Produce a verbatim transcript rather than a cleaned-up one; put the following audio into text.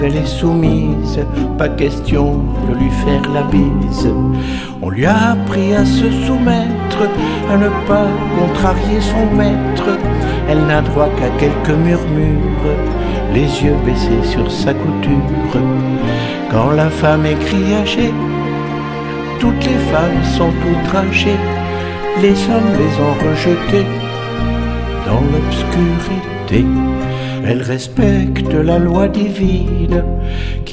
Elle est soumise, pas question de lui faire la bise. On lui a appris à se soumettre, à ne pas contrarier son maître. Elle n'a droit qu'à quelques murmures, les yeux baissés sur sa couture. Quand la femme est criagée, toutes les femmes sont outragées. Les hommes les ont rejetées dans l'obscurité. Elle respecte la loi divine qui